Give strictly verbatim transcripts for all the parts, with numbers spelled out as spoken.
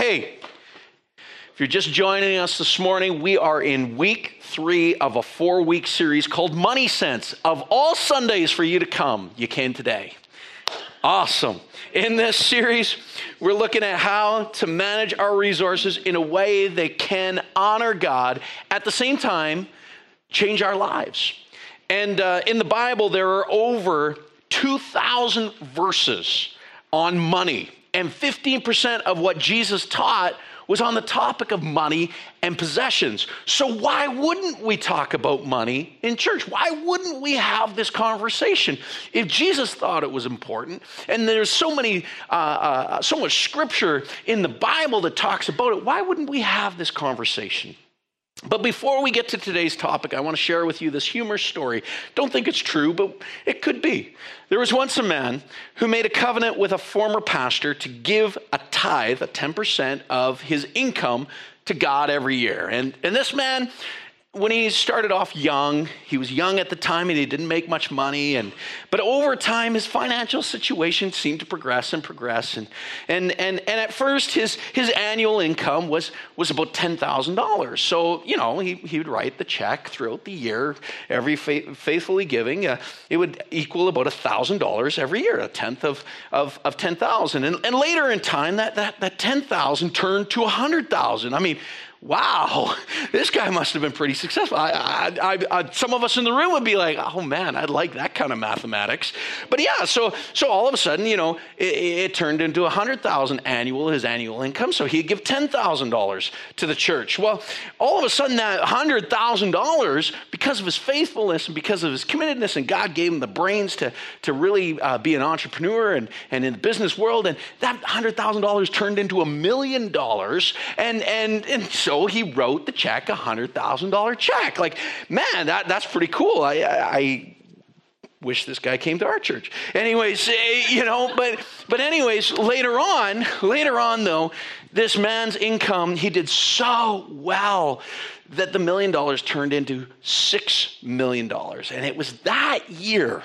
Okay, if you're just joining us this morning, we are in week three of a four-week series called Money Sense. Of all Sundays for you to come, you came today. Awesome. In this series, we're looking at how to manage our resources in a way that can honor God, at the same time, change our lives. And uh, in the Bible, there are over two thousand verses on money. And fifteen percent of what Jesus taught was on the topic of money and possessions. So why wouldn't we talk about money in church? Why wouldn't we have this conversation? If Jesus thought it was important, and there's so many, uh, uh, so much scripture in the Bible that talks about it, why wouldn't we have this conversation? But before we get to today's topic, I want to share with you this humorous story. Don't think it's true, but it could be. There was once a man who made a covenant with a former pastor to give a tithe, a ten percent of his income, to God every year. And, and this man, when he started off young, he was young at the time and he didn't make much money. And but over time, his financial situation seemed to progress and progress. And and and, and at first, his his annual income was was about ten thousand dollars. So, you know, he, he would write the check throughout the year, every fa- faithfully giving. Uh, it would equal about one thousand dollars every year, a tenth of, of, of ten thousand. And, and later in time, that, that, that ten thousand turned to one hundred thousand. I mean, wow, this guy must have been pretty successful. I, I, I, I, some of us in the room would be like, oh man, I'd like that kind of mathematics. But yeah, so so all of a sudden, you know, it, it turned into one hundred thousand annual, his annual income. So he'd give ten thousand dollars to the church. Well, all of a sudden that one hundred thousand dollars, because of his faithfulness and because of his committedness, and God gave him the brains to, to really uh, be an entrepreneur and, and in the business world, and that one hundred thousand dollars turned into a million dollars. And, and, and so So he wrote the check, a one hundred thousand dollars check. Like, man, that, that's pretty cool. I, I, I wish this guy came to our church. Anyways, you know, but but anyways, later on, later on though, this man's income, he did so well that the million dollars turned into six million dollars. And it was that year,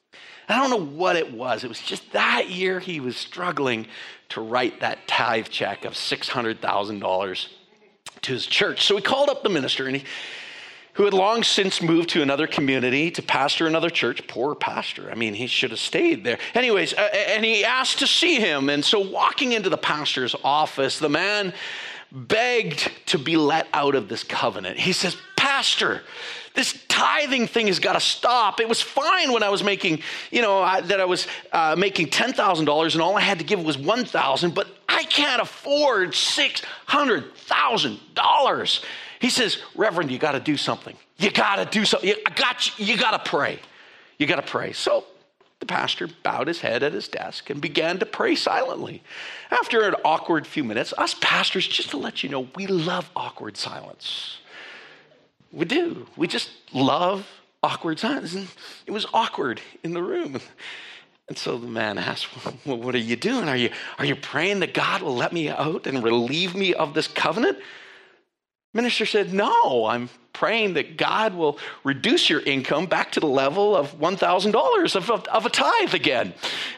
I don't know what it was, it was just that year he was struggling to write that tithe check of six hundred thousand dollars to his church. So he called up the minister, and he, who had long since moved to another community to pastor another church. Poor pastor. I mean, he should have stayed there. Anyways, uh, and he asked to see him. And so walking into the pastor's office, the man begged to be let out of this covenant. He says, Pastor, this tithing thing has got to stop. It was fine when I was making, you know, I, that I was uh, making ten thousand dollars and all I had to give was one thousand dollars, but I can't afford six hundred thousand dollars. He says, Reverend, you got to do something. You got to do something. I got you. You got to pray. You got to pray. So the pastor bowed his head at his desk and began to pray silently. After an awkward few minutes, us pastors, just to let you know, we love awkward silence. We do. We just love awkward silence. And it was awkward in the room. And so the man asked, well, what are you doing? Are you, are you praying that God will let me out and relieve me of this covenant? Minister said, no, I'm praying that God will reduce your income back to the level of one thousand dollars of, of, of a tithe again.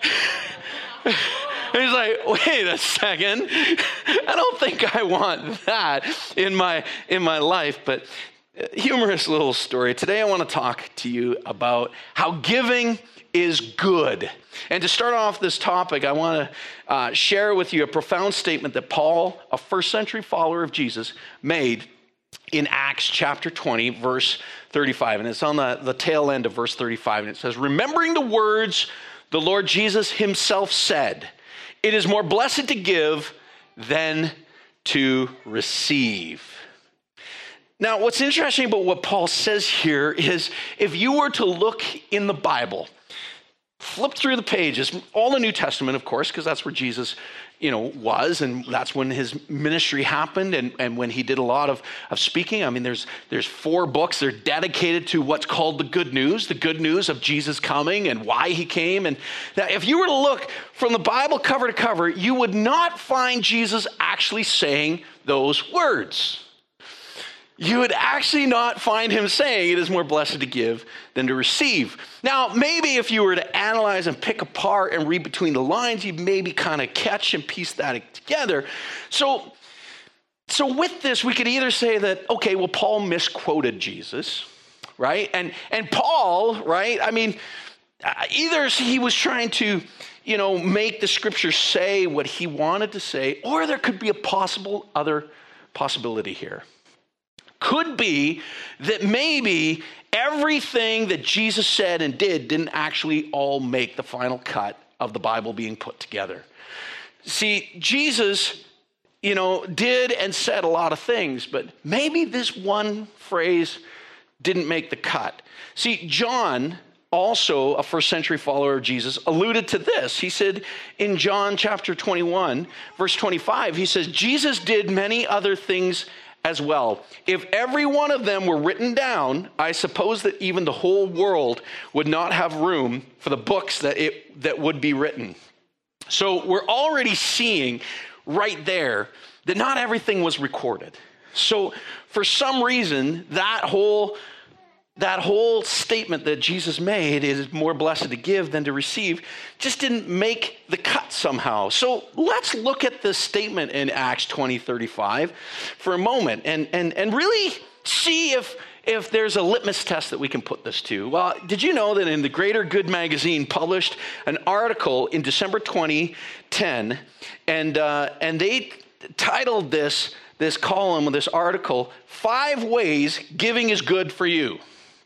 And he's like, wait a second. I don't think I want that in my, in my life. But humorous little story. Today I want to talk to you about how giving is good. And to start off this topic, I want to uh, share with you a profound statement that Paul, a first century follower of Jesus, made in Acts chapter twenty, verse thirty-five. And it's on the, the tail end of verse thirty-five. And it says, remembering the words the Lord Jesus himself said, it is more blessed to give than to receive. Now, what's interesting about what Paul says here is if you were to look in the Bible, flip through the pages, all the New Testament, of course, because that's where Jesus, you know, was, and that's when his ministry happened, and, and when he did a lot of, of speaking. I mean, there's there's four books. They're dedicated to what's called the good news, the good news of Jesus coming and why he came. And now, if you were to look from the Bible cover to cover, you would not find Jesus actually saying those words. you would actually not find him saying it is more blessed to give than to receive. Now, maybe if you were to analyze and pick apart and read between the lines, you'd maybe kind of catch and piece that together. So, so with this, we could either say that, okay, well, Paul misquoted Jesus, right? And, and Paul, right, I mean, either he was trying to, you know, make the scripture say what he wanted to say, or there could be a possible other possibility here. Could be that maybe everything that Jesus said and did didn't actually all make the final cut of the Bible being put together. See, Jesus, you know, did and said a lot of things, but maybe this one phrase didn't make the cut. See, John, also a first century follower of Jesus, alluded to this. He said in John chapter twenty-one, verse twenty-five, he says, Jesus did many other things as well. If every one of them were written down, I suppose that even the whole world would not have room for the books that it that would be written. So we're already seeing right there that not everything was recorded. So for some reason, that whole That whole statement that Jesus made is more blessed to give than to receive just didn't make the cut somehow. So let's look at this statement in Acts twenty thirty-five for a moment and, and, and really see if, if there's a litmus test that we can put this to. Well, did you know that in the Greater Good magazine published an article in December twenty ten, and, uh, and they titled this, this column of this article, Five Ways Giving is Good for You.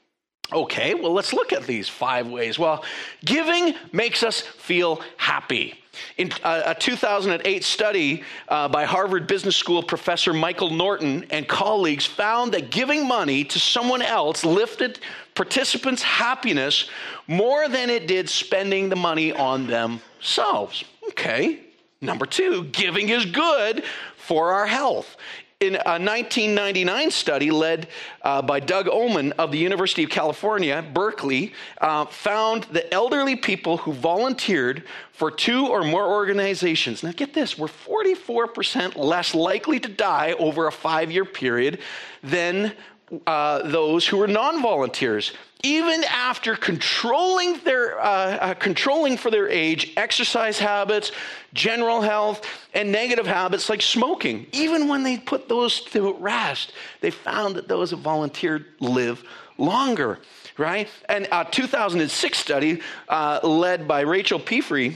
Okay, well, let's look at these five ways. Well, giving makes us feel happy. In a, a two thousand eight study uh, by Harvard Business School professor Michael Norton and colleagues found that giving money to someone else lifted participants' happiness more than it did spending the money on themselves. Okay, number two, giving is good for our health. In a nineteen ninety-nine study led uh, by Doug Oman of the University of California, Berkeley, uh, found that elderly people who volunteered for two or more organizations, now get this, were forty-four percent less likely to die over a five-year period than uh, those who were non-volunteers. Even after controlling their uh, uh, controlling for their age, exercise habits, general health, and negative habits like smoking, even when they put those to rest, they found that those who volunteered live longer, right? And a two thousand six study uh, led by Rachel Peafrey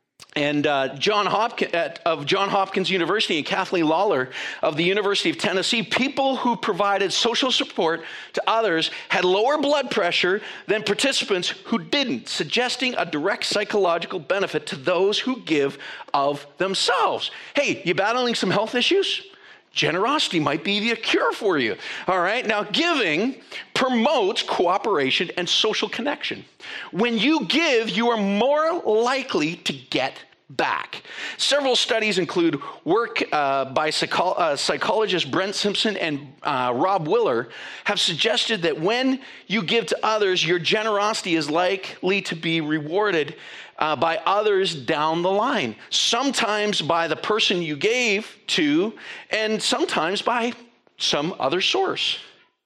and uh, John Hopkins at, of John Hopkins University and Kathleen Lawler of the University of Tennessee, people who provided social support to others had lower blood pressure than participants who didn't, suggesting a direct psychological benefit to those who give of themselves. Hey, you battling some health issues? Generosity might be the cure for you. All right. Now, giving promotes cooperation and social connection. When you give, you are more likely to get back. Several studies include work uh, by psycho- uh, psychologists Brent Simpson and uh, Rob Willer have suggested that when you give to others, your generosity is likely to be rewarded uh, by others down the line. Sometimes by the person you gave to, and sometimes by some other source.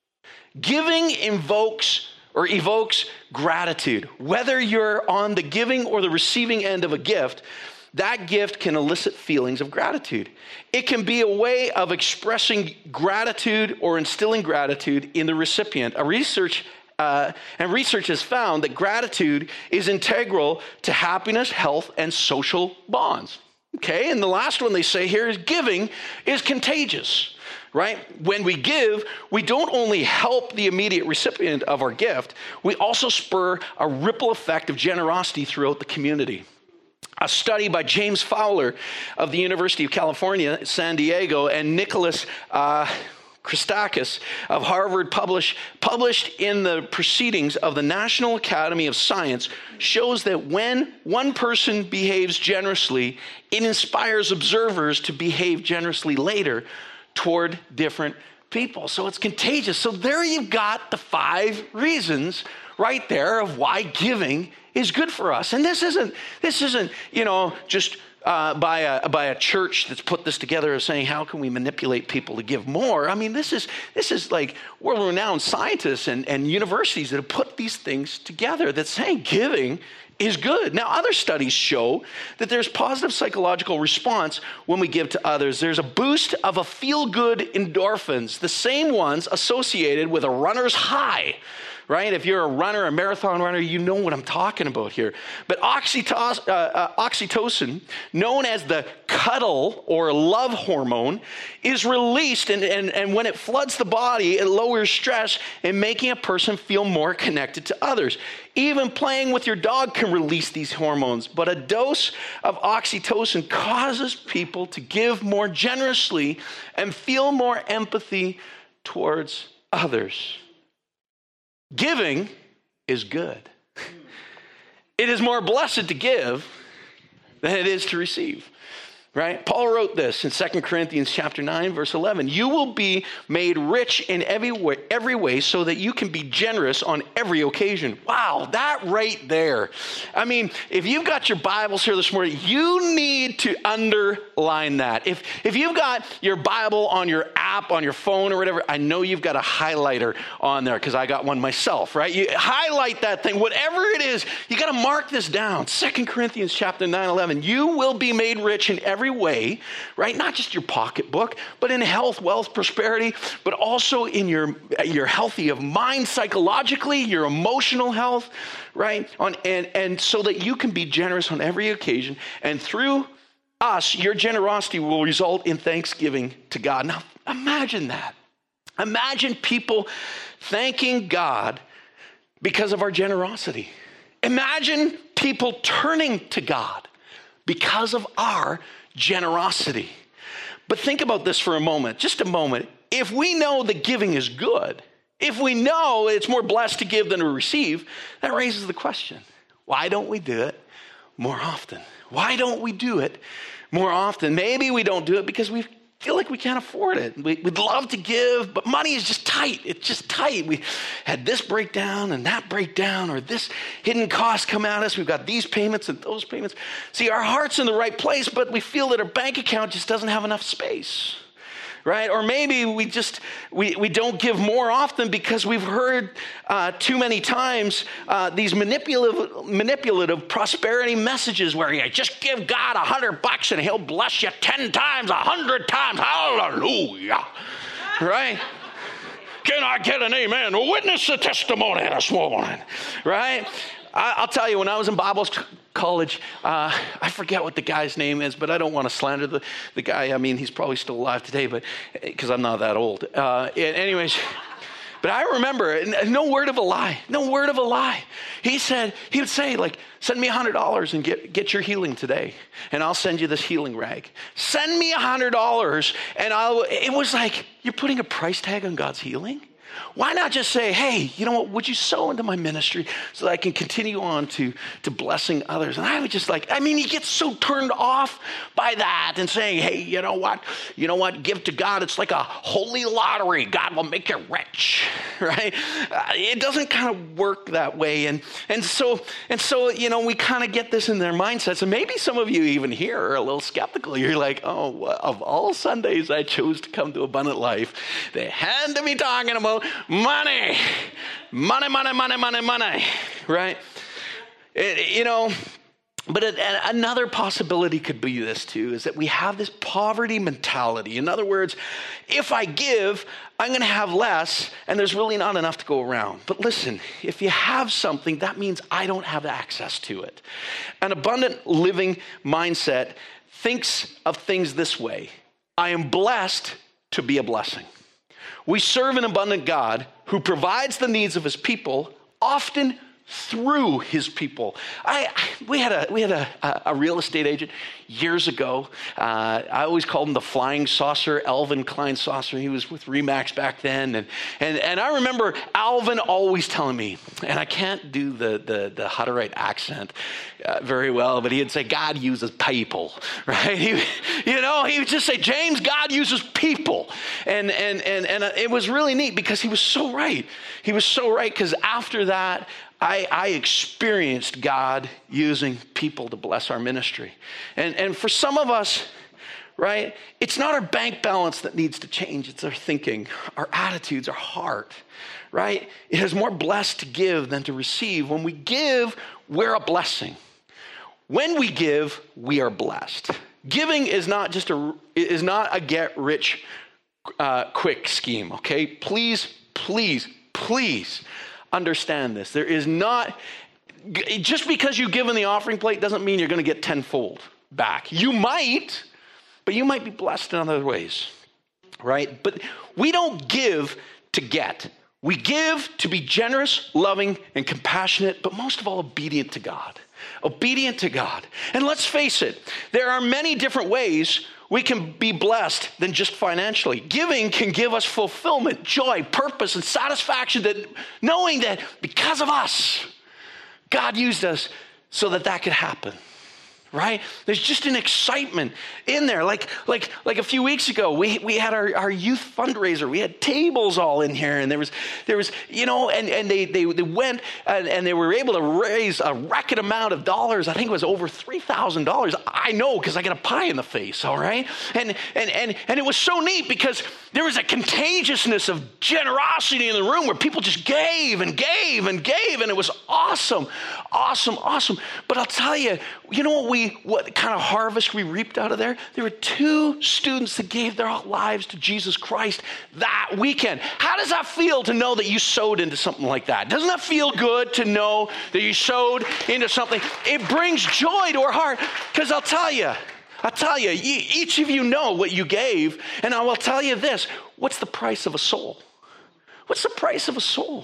Giving invokes or evokes gratitude. Whether you're on the giving or the receiving end of a gift, that gift can elicit feelings of gratitude. It can be a way of expressing gratitude or instilling gratitude in the recipient. A research uh, and research has found that gratitude is integral to happiness, health, and social bonds. Okay, and the last one they say here is giving is contagious. Right? When we give, we don't only help the immediate recipient of our gift, we also spur a ripple effect of generosity throughout the community. A study by James Fowler of the University of California, San Diego, and Nicholas uh, Christakis of Harvard published, published in the Proceedings of the National Academy of Science shows that when one person behaves generously, it inspires observers to behave generously later toward different people. So it's contagious. So there you've got the five reasons right there of why giving is good for us. And this isn't, this isn't, you know, just uh, by, a, by a church that's put this together of saying, how can we manipulate people to give more? I mean, this is this is like world-renowned scientists and, and universities that have put these things together that's saying giving is good. Now, other studies show that there's positive psychological response when we give to others. There's a boost of a feel-good endorphins, the same ones associated with a runner's high, right? If you're a runner, a marathon runner, you know what I'm talking about here. But oxytocin, uh, uh, oxytocin, known as the cuddle or love hormone, is released, and, and, and when it floods the body, it lowers stress and making a person feel more connected to others. Even playing with your dog can release these hormones, but a dose of oxytocin causes people to give more generously and feel more empathy towards others. Giving is good. It is more blessed to give than it is to receive. Right? Paul wrote this in Second Corinthians chapter nine, verse eleven. You will be made rich in every way, every way so that you can be generous on every occasion. Wow, that right there. I mean, if you've got your Bibles here this morning, you need to underline that. If, if you've got your Bible on your app, on your phone or whatever, I know you've got a highlighter on there because I got one myself, right? You highlight that thing, whatever it is, you got to mark this down. Second Corinthians chapter nine, eleven. You will be made rich in every Every way, right? Not just your pocketbook, but in health, wealth, prosperity, but also in your, your healthy of mind psychologically, your emotional health, right? On, and, and so that you can be generous on every occasion. And through us, your generosity will result in thanksgiving to God. Now, imagine that. Imagine people thanking God because of our generosity. Imagine people turning to God because of our generosity. But think about this for a moment, just a moment. If we know that giving is good, if we know it's more blessed to give than to receive, that raises the question, why don't we do it more often? Why don't we do it more often? Maybe we don't do it because we feel like we can't afford it. We, we'd love to give, but money is just tight. It's just tight. We had this breakdown and that breakdown, or this hidden cost come at us. We've got these payments and those payments. See, our heart's in the right place, but we feel that our bank account just doesn't have enough space, right? Or maybe we just, we, we don't give more often because we've heard uh, too many times uh, these manipulative, manipulative prosperity messages where you just give God a hundred bucks and he'll bless you ten times, a hundred times. Hallelujah. Right? Can I get an amen? Witness the testimony this morning. Right? I, I'll tell you, when I was in Bible college, uh, I forget what the guy's name is, but I don't want to slander the, the guy. I mean, he's probably still alive today, but because I'm not that old. Uh, anyways, but I remember, no word of a lie, no word of a lie. He said, he would say, like, send me a hundred dollars and get, get your healing today. And I'll send you this healing rag. Send me a hundred dollars. And I'll, it was like, you're putting a price tag on God's healing? Why not just say, hey, you know what, would you sow into my ministry so that I can continue on to, to blessing others? And I would just like, I mean, he gets so turned off by that and saying, hey, you know what, you know what, give to God. It's like a holy lottery. God will make you rich, right? Uh, it doesn't kind of work that way. And, and so, and so, you know, we kind of get this in their mindsets. And maybe some of you even here are a little skeptical. You're like, oh, of all Sundays I chose to come to Abundant Life, they had to be talking about money, money, money, money, money, money, right? It, you know, but it, another possibility could be this too, is that we have this poverty mentality. In other words, if I give, I'm going to have less, and there's really not enough to go around. But listen, if you have something, that means I don't have access to it. An abundant living mindset thinks of things this way: I am blessed to be a blessing. We serve an abundant God who provides the needs of his people, often through his people. I, we had a we had a, a real estate agent years ago. Uh, I always called him the flying saucer, Alvin Klein Saucer. He was with Remax back then, and and and I remember Alvin always telling me, and I can't do the the, the Hutterite accent uh, very well, but he'd say God uses people, right? He, you know, he would just say, James, God uses people, and and and and it was really neat because he was so right. He was so right because after that, I, I experienced God using people to bless our ministry. And, and for some of us, right, it's not our bank balance that needs to change. It's our thinking, our attitudes, our heart, right? It is more blessed to give than to receive. When we give, we're a blessing. When we give, we are blessed. Giving is not just a, is not a get rich uh, quick scheme, okay? Please, please, please understand this. There is not, just because you give in the offering plate doesn't mean you're going to get tenfold back. You might, but you might be blessed in other ways, right? But we don't give to get. We give to be generous, loving, and compassionate, but most of all, obedient to God. Obedient to God. And let's face it, there are many different ways we can be blessed than just financially. Giving can give us fulfillment, joy, purpose, and satisfaction, that knowing that because of us, God used us so that that could happen. Right? There's just an excitement in there. Like, like, like a few weeks ago, we, we had our, our youth fundraiser. We had tables all in here, and there was, there was, you know, and, and they, they, they went and, and they were able to raise a record amount of dollars. I think it was over three thousand dollars. I know, because I got a pie in the face, all right? And, and, and, and it was so neat because there was a contagiousness of generosity in the room where people just gave and gave and gave, and it was awesome, awesome, awesome. But I'll tell you, you know what we what kind of harvest we reaped out of there? There were two students that gave their lives to Jesus Christ that weekend. How does that feel to know that you sowed into something like that? Doesn't that feel good to know that you sowed into something? It brings joy to our heart, because I'll tell you, I'll tell you, each of you know what you gave, and I will tell you this: what's the price of a soul? What's the price of a soul?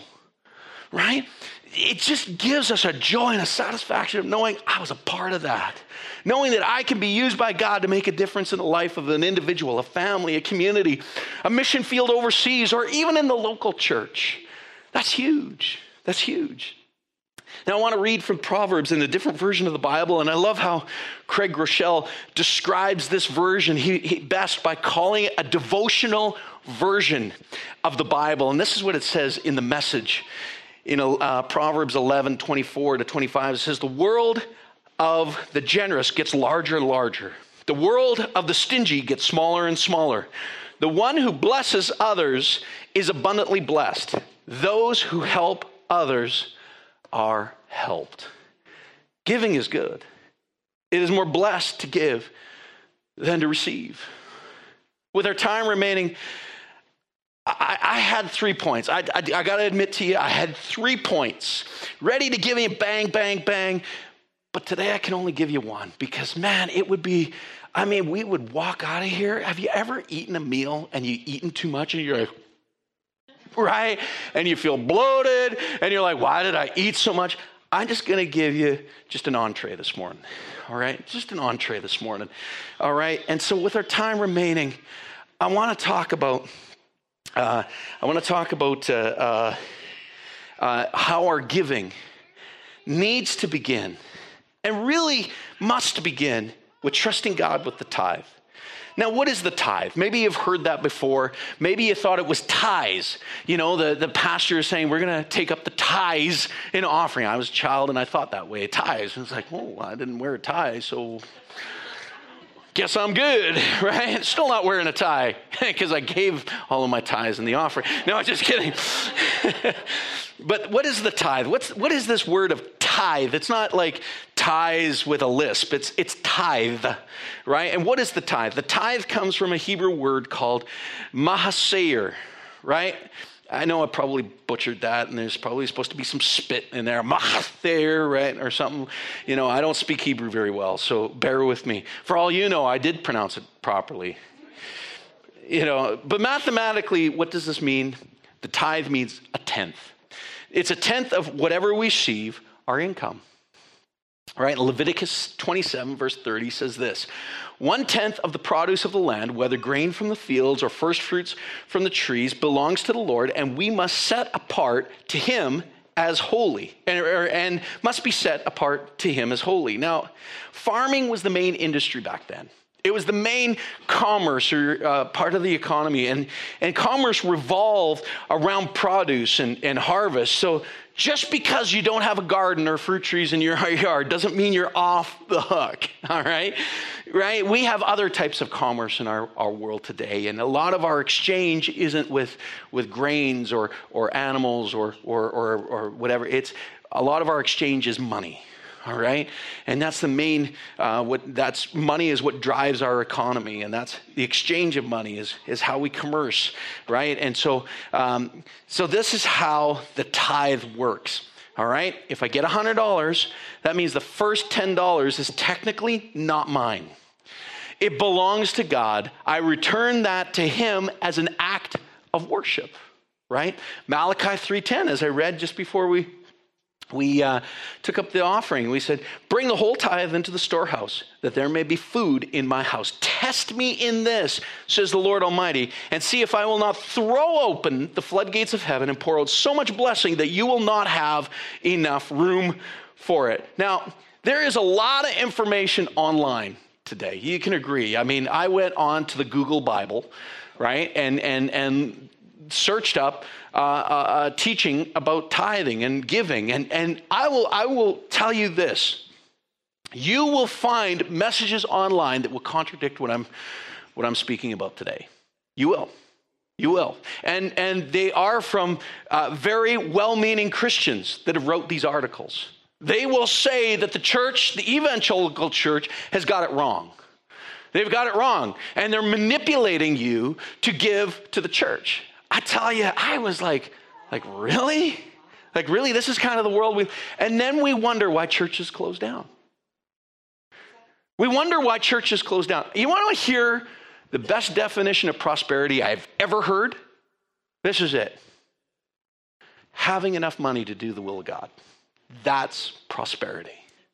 Right? It just gives us a joy and a satisfaction of knowing I was a part of that. Knowing that I can be used by God to make a difference in the life of an individual, a family, a community, a mission field overseas, or even in the local church. That's huge. That's huge. Now I want to read from Proverbs in a different version of the Bible, and I love how Craig Rochelle describes this version he, he best by calling it a devotional version of the Bible. And this is what it says in the Message. In uh, Proverbs eleven, twenty-four to twenty-five, it says, "The world of the generous gets larger and larger. The world of the stingy gets smaller and smaller. The one who blesses others is abundantly blessed. Those who help others are helped." Giving is good. It is more blessed to give than to receive. With our time remaining, I, I had three points. I, I, I got to admit to you, I had three points ready to give you bang, bang, bang. But today I can only give you one, because, man, it would be, I mean, we would walk out of here. Have you ever eaten a meal and you eaten too much and you're like, right? And you feel bloated and you're like, why did I eat so much? I'm just going to give you just an entree this morning. All right? Just an entree this morning. All right? And so with our time remaining, I want to talk about Uh, I want to talk about uh, uh, uh, how our giving needs to begin, and really must begin, with trusting God with the tithe. Now, what is the tithe? Maybe you've heard that before. Maybe you thought it was tithes. You know, the, the pastor is saying, we're going to take up the tithes in offering. I was a child and I thought that way, tithes. And it's like, oh, I didn't wear a tie, so guess I'm good, right? Still not wearing a tie because I gave all of my tithes in the offering. No, I'm just kidding. But what is the tithe? What's what is this word of tithe? It's not like tithes with a lisp. It's it's tithe, right? And what is the tithe? The tithe comes from a Hebrew word called mahaseir, right? I know I probably butchered that, and there's probably supposed to be some spit in there, mahaseir, right, or something. You know, I don't speak Hebrew very well, so bear with me. For all you know, I did pronounce it properly. You know, but mathematically, what does this mean? The tithe means a tenth. It's a tenth of whatever we receive, our income. Right? Leviticus twenty-seven, verse thirty says this: one tenth of the produce of the land, whether grain from the fields or first fruits from the trees, belongs to the Lord, and we must set apart to him as holy, and, and must be set apart to him as holy. Now, farming was the main industry back then. It was the main commerce or uh, part of the economy, and, and commerce revolved around produce and, and harvest. So Just because you don't have a garden or fruit trees in your yard doesn't mean you're off the hook, all right? Right? We have other types of commerce in our, our world today, and a lot of our exchange isn't with, with grains or, or animals or, or, or, or whatever. It's a lot of our exchange is money. All right, and that's the main. Uh, what that's money is what drives our economy, and that's the exchange of money is is how we commerce, right? And so, um, so this is how the tithe works. All right, if I get a hundred dollars, that means the first ten dollars is technically not mine. It belongs to God. I return that to Him as an act of worship. Right, Malachi three ten, as I read just before we. We uh, took up the offering. We said, bring the whole tithe into the storehouse, that there may be food in my house. Test me in this, says the Lord Almighty, and see if I will not throw open the floodgates of heaven and pour out so much blessing that you will not have enough room for it. Now, there is a lot of information online today. You can agree. I mean, I went on to the Google Bible, right, and and and searched up uh, uh, teaching about tithing and giving, and and I will I will tell you this: you will find messages online that will contradict what I'm what I'm speaking about today. You will, you will, and and they are from uh, very well-meaning Christians that have wrote these articles. They will say that the church, the evangelical church, has got it wrong. They've got it wrong, and they're manipulating you to give to the church. I tell you, I was like, like, really? Like, really? This is kind of the world we... And then we wonder why churches close down. We wonder why churches close down. You want to hear the best definition of prosperity I've ever heard? This is it. Having enough money to do the will of God. That's prosperity.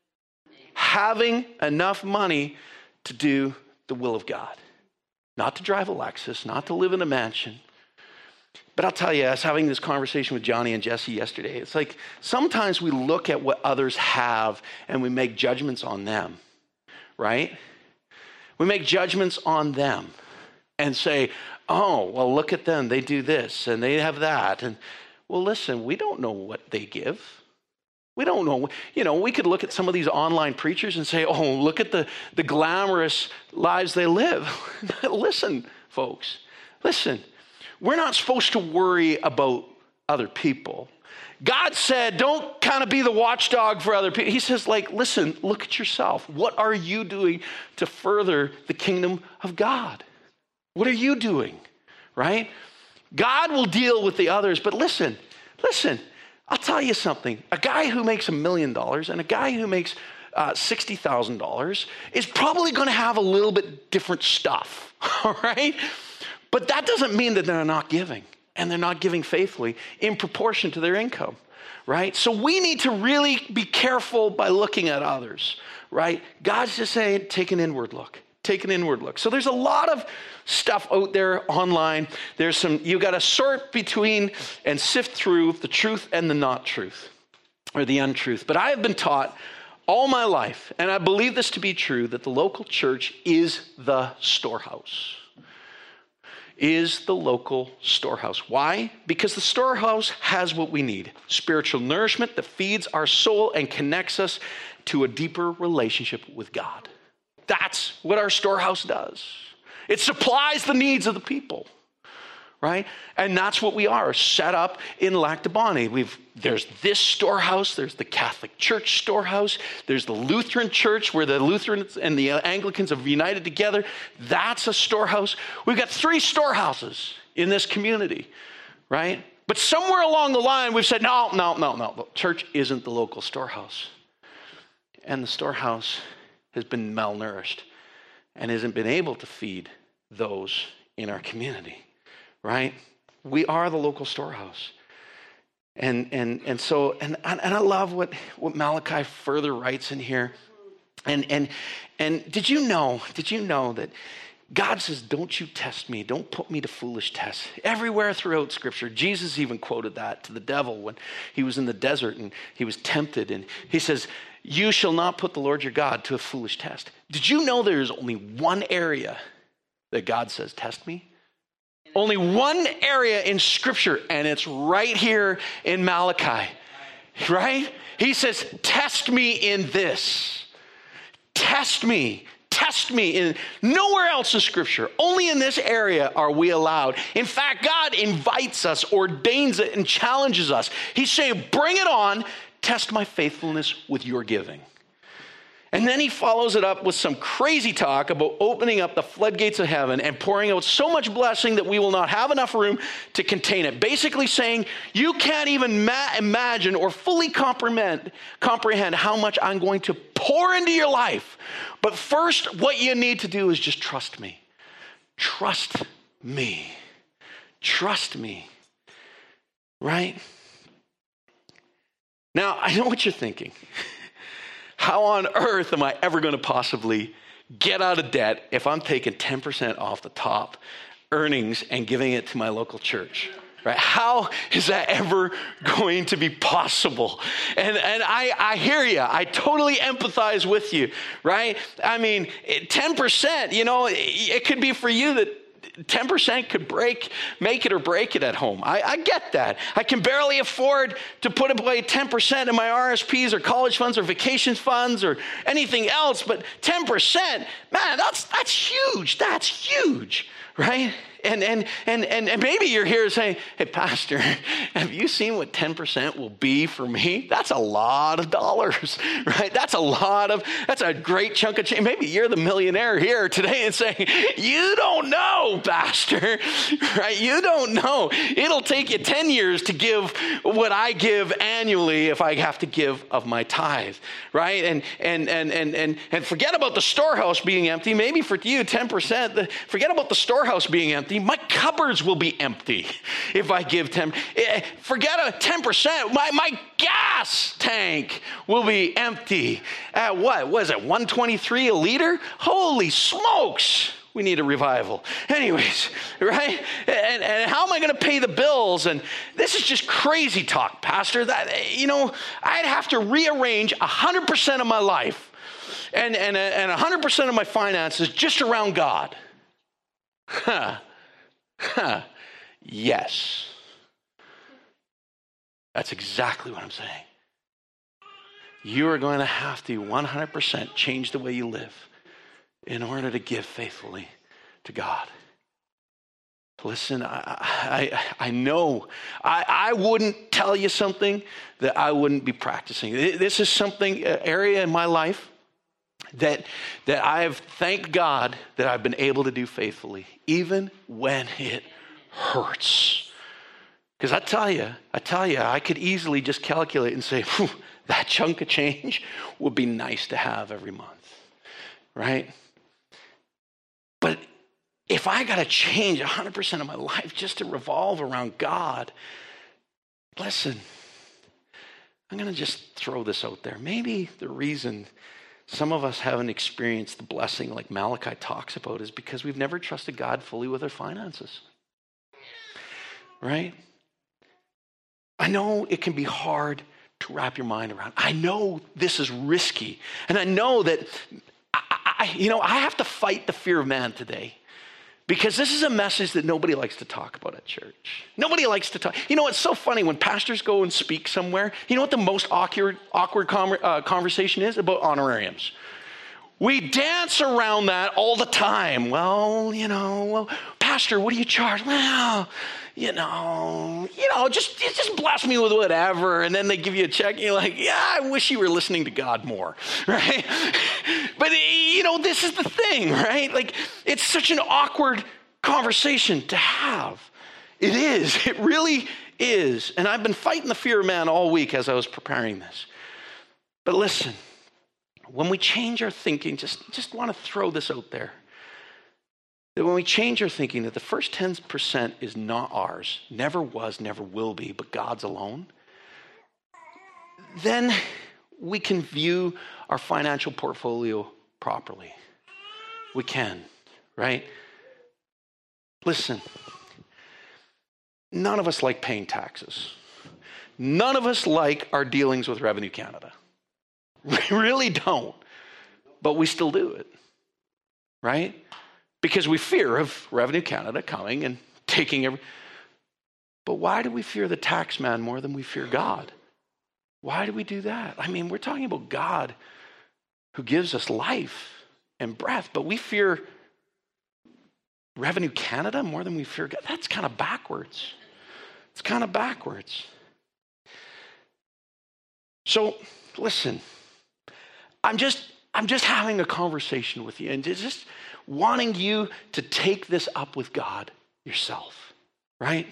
Having enough money to do the will of God. Not to drive a Lexus, not to live in a mansion. But I'll tell you, I was having this conversation with Johnny and Jesse yesterday. It's like sometimes we look at what others have and we make judgments on them, right? We make judgments on them and say, oh, well, look at them. They do this and they have that. And well, listen, we don't know what they give. We don't know. You know, we could look at some of these online preachers and say, oh, look at the, the glamorous lives they live. Listen, folks, listen. We're not supposed to worry about other people. God said, don't kind of be the watchdog for other people. He says, like, listen, look at yourself. What are you doing to further the kingdom of God? What are you doing, right? God will deal with the others, but listen, listen, I'll tell you something. A guy who makes a million dollars and a guy who makes uh, sixty thousand dollars is probably going to have a little bit different stuff, all right? But that doesn't mean that they're not giving, and they're not giving faithfully in proportion to their income, right? So we need to really be careful by looking at others, right? God's just saying, take an inward look. Take an inward look. So there's a lot of stuff out there online. There's some, you got to sort between and sift through the truth and the not truth, or the untruth. But I have been taught all my life, and I believe this to be true, that the local church is the storehouse. Is the local storehouse. Why? Because the storehouse has what we need. Spiritual nourishment that feeds our soul and connects us to a deeper relationship with God. That's what our storehouse does. It supplies the needs of the people, right? And that's what we are, set up in Lac du Bonnet. We've there's this storehouse, there's the Catholic Church storehouse, there's the Lutheran Church where the Lutherans and the Anglicans have united together. That's a storehouse. We've got three storehouses in this community, right? But somewhere along the line, we've said, no, no, no, no. The church isn't the local storehouse. And the storehouse has been malnourished and hasn't been able to feed those in our community, right? We are the local storehouse. And and and so, and, and I love what, what Malachi further writes in here. And and and did you know, did you know that God says, don't you test me. Don't put me to foolish tests. Everywhere throughout Scripture, Jesus even quoted that to the devil when he was in the desert and he was tempted. And he says, you shall not put the Lord your God to a foolish test. Did you know there's only one area that God says, test me? Only one area in Scripture, and it's right here in Malachi. right? He says, test me in this. Test me. Test me. In nowhere else in Scripture, only in this area are we allowed. In fact, God invites us, ordains it, and challenges us. He's saying, bring it on. Test my faithfulness with your giving. And then he follows it up with some crazy talk about opening up the floodgates of heaven and pouring out so much blessing that we will not have enough room to contain it. Basically saying, you can't even ma- imagine or fully comprehend, comprehend how much I'm going to pour into your life. But first, what you need to do is just trust me. Trust me. Trust me. Right? Now, I know what you're thinking. How on earth am I ever going to possibly get out of debt if I'm taking ten percent off the top earnings and giving it to my local church? Right? How is that ever going to be possible? And and I, I hear you. I totally empathize with you, right? I mean, ten percent, you know, it could be for you that ten percent could break, make it or break it at home. I, I get that. I can barely afford to put away ten percent in my R S Ps or college funds or vacation funds or anything else, but ten percent, man, that's that's huge. That's huge, right? And and and and, and maybe you're here saying, hey, Pastor, have you seen what ten percent will be for me? That's a lot of dollars, right? That's a lot of, that's a great chunk of change. Maybe you're the millionaire here today and saying, you don't know, Pastor, right? You don't know. It'll take you ten years to give what I give annually if I have to give of my tithe, right? And and and and and, and forget about the storehouse being empty. Maybe for you, ten percent, the, forget about the storehouse being empty. My cupboards will be empty if I give ten. Forget a ten percent. My, my gas tank will be empty. At what? What is it? one twenty-three a liter? Holy smokes. We need a revival. Anyways, right? And, and how am I going to pay the bills? And this is just crazy talk, Pastor. That, you know, I'd have to rearrange one hundred percent of my life and, and, and one hundred percent of my finances just around God. Huh. Huh. Yes. That's exactly what I'm saying. You are going to have to one hundred percent change the way you live in order to give faithfully to God. Listen, I, I, I know I, I wouldn't tell you something that I wouldn't be practicing. This is something, an area in my life that that I have thanked God that I've been able to do faithfully, even when it hurts. Because I tell you, I tell you, I could easily just calculate and say, that chunk of change would be nice to have every month, right? But if I got to change one hundred percent of my life just to revolve around God, listen, I'm going to just throw this out there. Maybe the reason some of us haven't experienced the blessing like Malachi talks about is because we've never trusted God fully with our finances. Right? I know it can be hard to wrap your mind around. I know this is risky. And I know that, I, I, you know, I have to fight the fear of man today. Because this is a message that nobody likes to talk about at church. Nobody likes to talk. You know, it's so funny when pastors go and speak somewhere. You know what the most awkward, awkward com- uh, conversation is? About honorariums. We dance around that all the time. Well, you know, well, Pastor, what do you charge? Well, you know, you know, just, just bless me with whatever. And then they give you a check and you're like, yeah, I wish you were listening to God more, right? But, you know, this is the thing, right? Like, it's such an awkward conversation to have. It is. It really is. And I've been fighting the fear of man all week as I was preparing this. But listen, when we change our thinking, just, just want to throw this out there. That when we change our thinking that the first ten percent is not ours, never was, never will be, but God's alone, then we can view our financial portfolio properly. We can, right? Listen, none of us like paying taxes. None of us like our dealings with Revenue Canada. We really don't, but we still do it, right? Because we fear of Revenue Canada coming and taking every... But why do we fear the tax man more than we fear God? Why do we do that? I mean, we're talking about God who gives us life and breath, but we fear Revenue Canada more than we fear God. That's kind of backwards. It's kind of backwards. So listen, I'm just I'm just having a conversation with you and just wanting you to take this up with God yourself, right?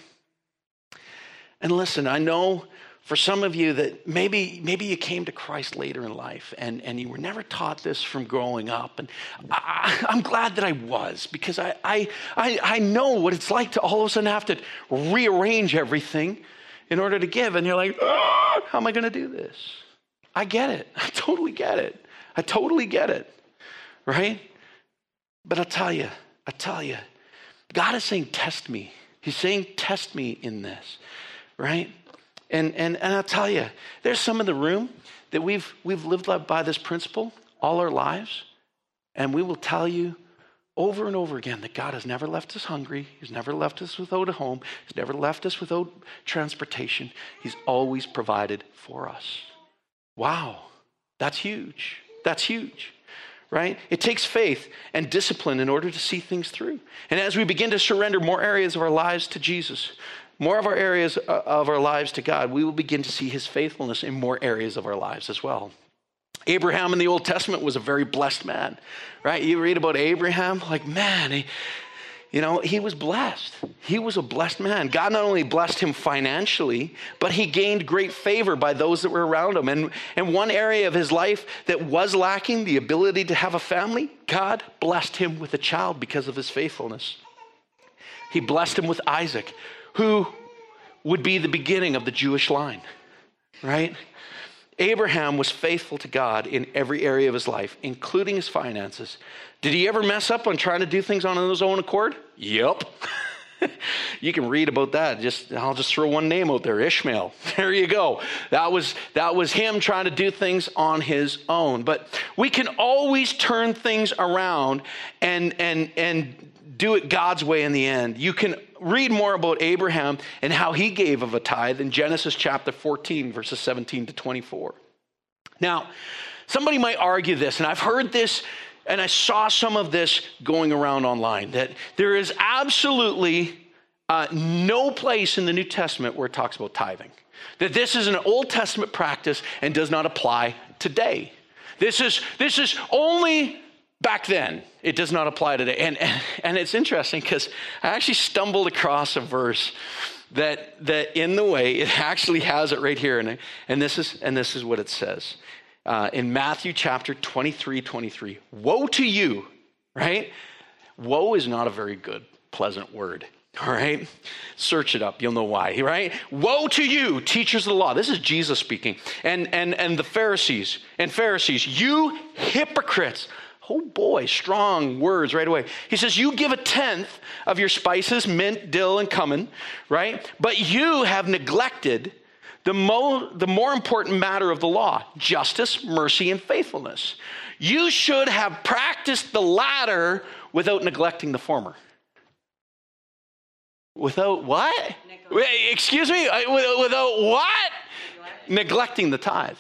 And listen, I know for some of you that maybe maybe you came to Christ later in life and, and you were never taught this from growing up. And I, I'm glad that I was, because I, I, I, I know what it's like to all of a sudden have to rearrange everything in order to give. And you're like, oh, how am I going to do this? I get it. I totally get it. I totally get it, right? But I'll tell you, I'll tell you, God is saying, test me. He's saying, test me in this, right? And, and, and I'll tell you, there's some in the room that we've, we've lived by this principle all our lives. And we will tell you over and over again that God has never left us hungry. He's never left us without a home. He's never left us without transportation. He's always provided for us. Wow, that's huge. That's huge, right? It takes faith and discipline in order to see things through. And as we begin to surrender more areas of our lives to Jesus, more of our areas of our lives to God, we will begin to see his faithfulness in more areas of our lives as well. Abraham in the Old Testament was a very blessed man, right? You read about Abraham, like, man, he, you know, he was blessed. He was a blessed man. God not only blessed him financially, but he gained great favor by those that were around him. And, and one area of his life that was lacking, the ability to have a family, God blessed him with a child because of his faithfulness. He blessed him with Isaac, who would be the beginning of the Jewish line, right? Abraham was faithful to God in every area of his life, including his finances. Did he ever mess up on trying to do things on his own accord? Yep. You can read about that. Just I'll just throw one name out there, Ishmael. There you go. That was that was him trying to do things on his own. But we can always turn things around and and and do it God's way in the end. You can read more about Abraham and how he gave of a tithe in Genesis chapter fourteen, verses seventeen to twenty-four. Now, somebody might argue this, and I've heard this, and I saw some of this going around online, that there is absolutely uh, no place in the New Testament where it talks about tithing. That this is an Old Testament practice and does not apply today. This is, this is only back then. It does not apply today. And, and, and it's interesting because I actually stumbled across a verse that that in the way, it actually has it right here. And, and, this, is, and this is what it says. Uh, in Matthew chapter twenty-three, twenty-three. Woe to you, right? Woe is not a very good, pleasant word. All right? Search it up. You'll know why, right? Woe to you, teachers of the law. This is Jesus speaking. And, and, and the Pharisees and Pharisees, you hypocrites. Oh boy, strong words right away. He says, you give a tenth of your spices, mint, dill, and cumin, right? But you have neglected the, mo- the more important matter of the law, justice, mercy, and faithfulness. You should have practiced the latter without neglecting the former. Without what? Wait, excuse me? Without what? Neglecting the tithe.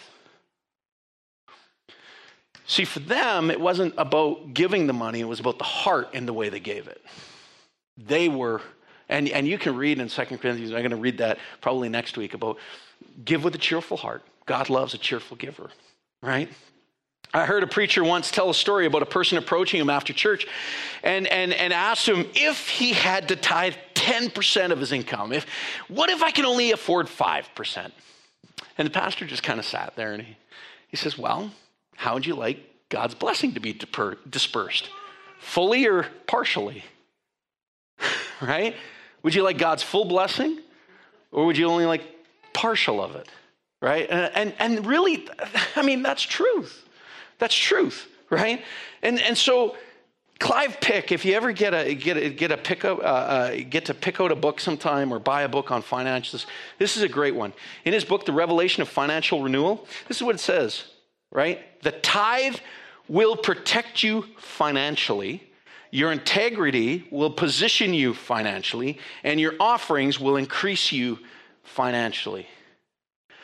See, for them, it wasn't about giving the money. It was about the heart and the way they gave it. They were, and, and you can read in Second Corinthians, I'm going to read that probably next week, about give with a cheerful heart. God loves a cheerful giver, right? I heard a preacher once tell a story about a person approaching him after church and, and, and asked him if he had to tithe ten percent of his income. If, what if I can only afford five percent? And the pastor just kind of sat there and he, he says, well, how would you like God's blessing to be dispersed? Fully or partially? Right? Would you like God's full blessing? Or would you only like partial of it? Right? And, and, and really, I mean, that's truth. That's truth, right? And and so Clive Pick, if you ever get a get a, get a pick up, uh, uh, get to pick out a book sometime or buy a book on finances, this is a great one. In his book, The Revelation of Financial Renewal, this is what it says. Right? The tithe will protect you financially. Your integrity will position you financially, and your offerings will increase you financially.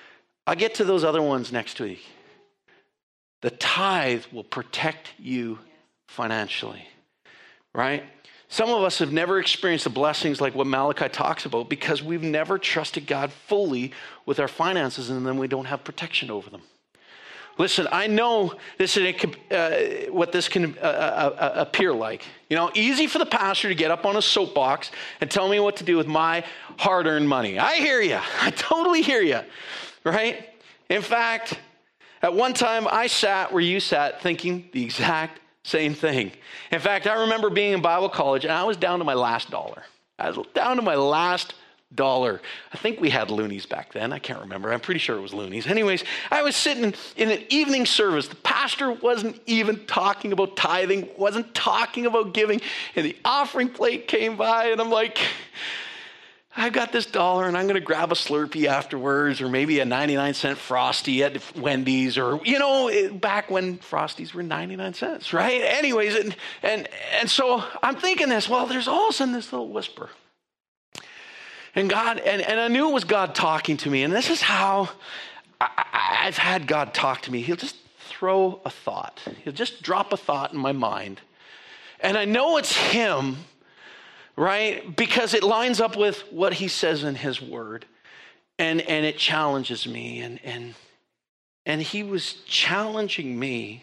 I'll get to those other ones next week. The tithe will protect you financially, right? Some of us have never experienced the blessings like what Malachi talks about because we've never trusted God fully with our finances, and then we don't have protection over them. Listen, I know this is uh, what this can uh, uh, appear like. You know, easy for the pastor to get up on a soapbox and tell me what to do with my hard-earned money. I hear you. I totally hear you, right? In fact, at one time I sat where you sat thinking the exact same thing. In fact, I remember being in Bible college and I was down to my last dollar. I was down to my last dollar. I think we had loonies back then. I can't remember. I'm pretty sure it was loonies. Anyways, I was sitting in an evening service. The pastor wasn't even talking about tithing, wasn't talking about giving, and the offering plate came by, and I'm like, I've got this dollar, and I'm going to grab a Slurpee afterwards, or maybe a ninety-nine cent Frosty at Wendy's, or, you know, back when Frosties were ninety-nine cents, right? Anyways, and and and so I'm thinking this, well, there's all of a sudden this little whisper. And God, and, and I knew it was God talking to me. And this is how I, I, I've had God talk to me. He'll just throw a thought. He'll just drop a thought in my mind. And I know it's him, right? Because it lines up with what he says in his word. And, and it challenges me. And, and, and he was challenging me,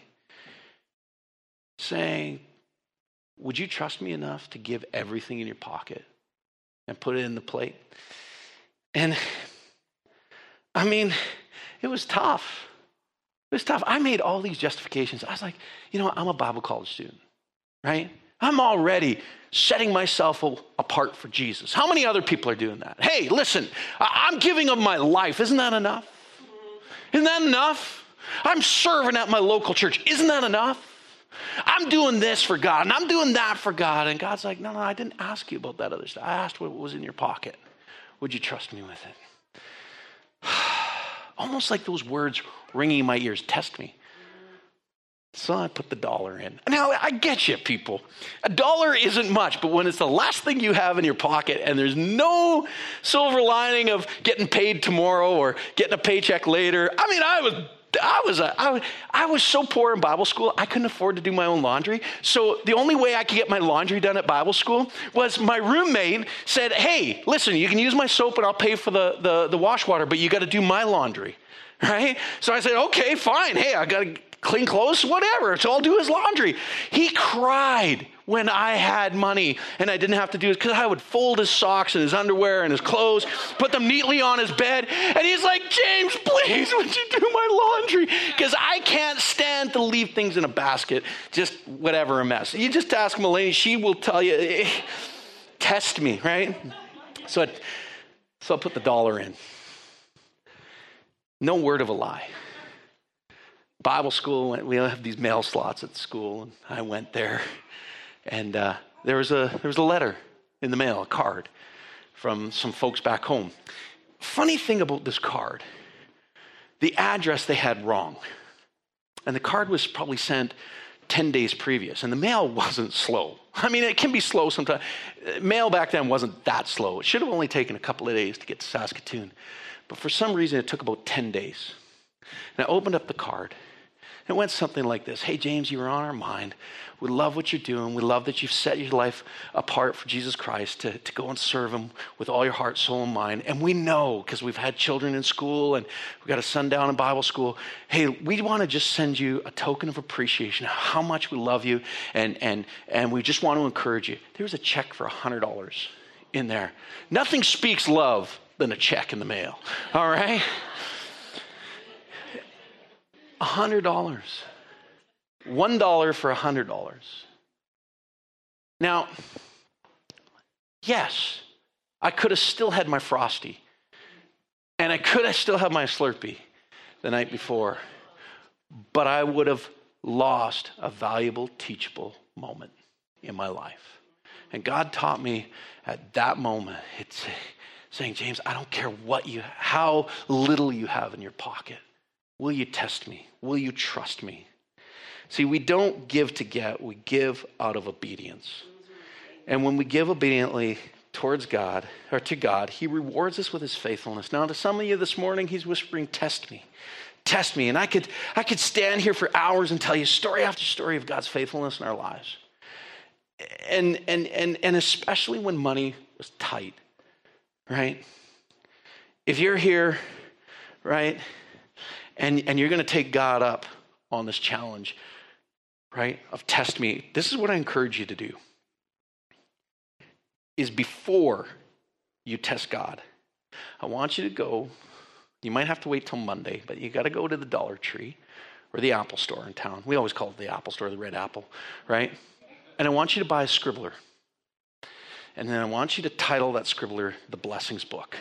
saying, would you trust me enough to give everything in your pocket and put it in the plate? And I mean, it was tough. It was tough. I made all these justifications. I was like, you know what? I'm a Bible college student, right? I'm already setting myself apart for Jesus. How many other people are doing that? Hey, listen, I'm giving of my life. Isn't that enough? Isn't that enough? I'm serving at my local church. Isn't that enough? I'm doing this for God, and I'm doing that for God. And God's like, no, no, I didn't ask you about that other stuff. I asked what was in your pocket. Would you trust me with it? Almost like those words ringing in my ears, test me. So I put the dollar in. Now, I get you, people. A dollar isn't much, but when it's the last thing you have in your pocket and there's no silver lining of getting paid tomorrow or getting a paycheck later, I mean, I was I was, a, I, I was so poor in Bible school, I couldn't afford to do my own laundry. So the only way I could get my laundry done at Bible school was my roommate said, hey, listen, you can use my soap and I'll pay for the, the, the wash water, but you got to do my laundry, right? So I said, okay, fine. Hey, I got to clean clothes, whatever. So I'll do his laundry. He cried when I had money and I didn't have to do it, because I would fold his socks and his underwear and his clothes, put them neatly on his bed. And he's like, James, please, would you do my laundry? Because I can't stand to leave things in a basket, just whatever a mess. You just ask Melanie, she will tell you, eh, test me, right? So, I, so I put the dollar in. No word of a lie. Bible school, we have these mail slots at school, and I went there. And uh, there was a there was a letter in the mail, a card from some folks back home. Funny thing about this card, the address they had wrong. And the card was probably sent ten days previous. And the mail wasn't slow. I mean, it can be slow sometimes. Mail back then wasn't that slow. It should have only taken a couple of days to get to Saskatoon. But for some reason, it took about ten days. And I opened up the card. It went something like this. Hey, James, you were on our mind. We love what you're doing. We love that you've set your life apart for Jesus Christ to, to go and serve him with all your heart, soul, and mind. And we know, because we've had children in school and we've got a son down in Bible school, hey, we want to just send you a token of appreciation, how much we love you, and, and, and we just want to encourage you. There was a check for one hundred dollars in there. Nothing speaks love than a check in the mail, all right? one hundred dollars. One dollar for one hundred dollars. Now, yes, I could have still had my Frosty. And I could have still had my Slurpee the night before. But I would have lost a valuable, teachable moment in my life. And God taught me at that moment, it's saying, James, I don't care what you, how little you have in your pocket. Will you test me? Will you trust me? See, we don't give to get, we give out of obedience. And when we give obediently, towards God, or to God, he rewards us with his faithfulness. Now, to some of you this morning, he's whispering, test me. Test me. And I could, I could stand here for hours and tell you story after story of God's faithfulness in our lives. And, and, and, and especially when money was tight, right? If you're here, right, and, and you're going to take God up on this challenge, right, of test me, this is what I encourage you to do. Is before you test God, I want you to go, you might have to wait till Monday, but you got to go to the Dollar Tree or the Apple store in town. We always call it the Apple store, the red apple, right? And I want you to buy a scribbler. And then I want you to title that scribbler The Blessings Book.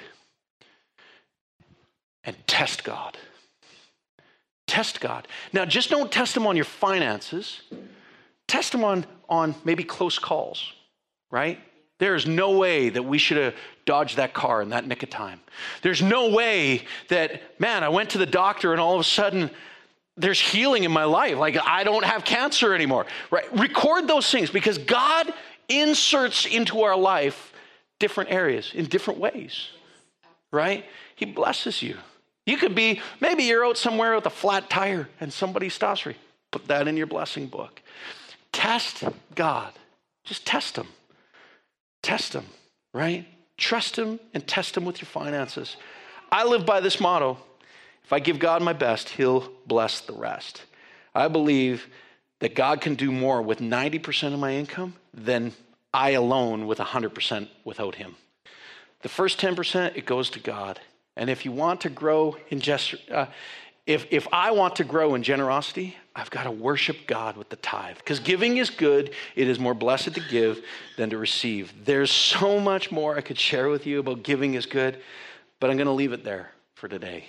And test God. Test God. Now, just don't test him on your finances. Test him on, on maybe close calls, right? There's no way that we should have dodged that car in that nick of time. There's no way that, man, I went to the doctor and all of a sudden there's healing in my life. Like I don't have cancer anymore, right? Record those things because God inserts into our life different areas in different ways, right? He blesses you. You could be, maybe you're out somewhere with a flat tire and somebody stops for you. Put that in your blessing book. Test God. Just test him. Test him, right? Trust him and test him with your finances. I live by this motto. If I give God my best, he'll bless the rest. I believe that God can do more with ninety percent of my income than I alone with one hundred percent without him. The first ten percent, it goes to God. And if you want to grow in just, uh, if, if I want to grow in generosity, I've got to worship God with the tithe. Because giving is good. It is more blessed to give than to receive. There's so much more I could share with you about giving is good, but I'm going to leave it there for today.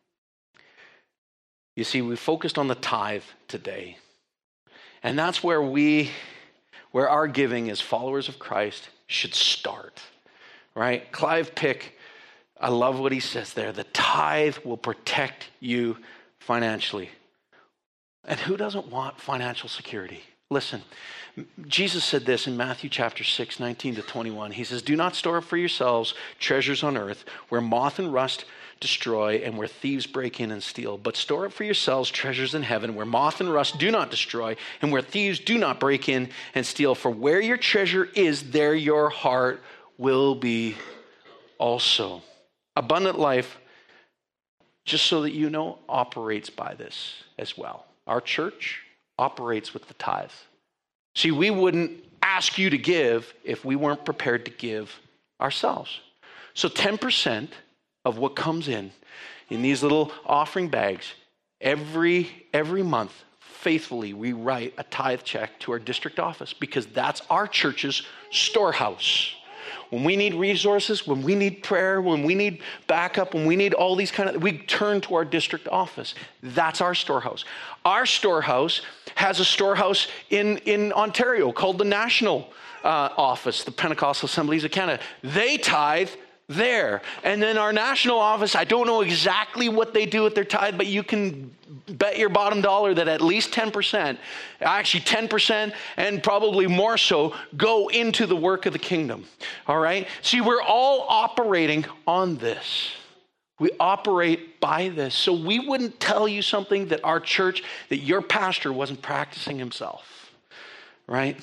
You see, we focused on the tithe today. And that's where we, where our giving as followers of Christ should start, right? Clive Pick, I love what he says there. The tithe will protect you financially. And who doesn't want financial security? Listen, Jesus said this in Matthew chapter six, nineteen to twenty-one. He says, do not store up for yourselves treasures on earth where moth and rust destroy and where thieves break in and steal. But store up for yourselves treasures in heaven where moth and rust do not destroy and where thieves do not break in and steal. For where your treasure is, there your heart will be also. Abundant Life, just so that you know, operates by this as well. Our church operates with the tithe. See, we wouldn't ask you to give if we weren't prepared to give ourselves. So ten percent of what comes in, in these little offering bags, every, every month, faithfully, we write a tithe check to our district office because that's our church's storehouse. When we need resources, when we need prayer, when we need backup, when we need all these kind of, we turn to our district office. That's our storehouse. Our storehouse has a storehouse in, in Ontario called the National uh, Office, the Pentecostal Assemblies of Canada. They tithe there. And then our national office, I don't know exactly what they do with their tithe, but you can bet your bottom dollar that at least ten percent, actually ten percent and probably more so, go into the work of the kingdom. All right? See, we're all operating on this. We operate by this. So we wouldn't tell you something that our church, that your pastor wasn't practicing himself. Right?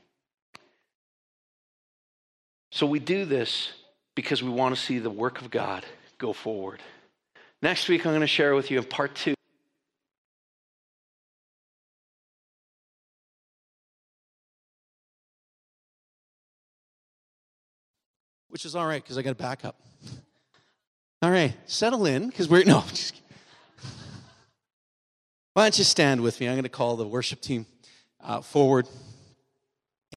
So we do this because we want to see the work of God go forward. Next week, I'm going to share with you in part two. Which is all right, because I got to back up. All right, settle in, because we're, no, just kidding. Why don't you stand with me? I'm going to call the worship team uh, forward.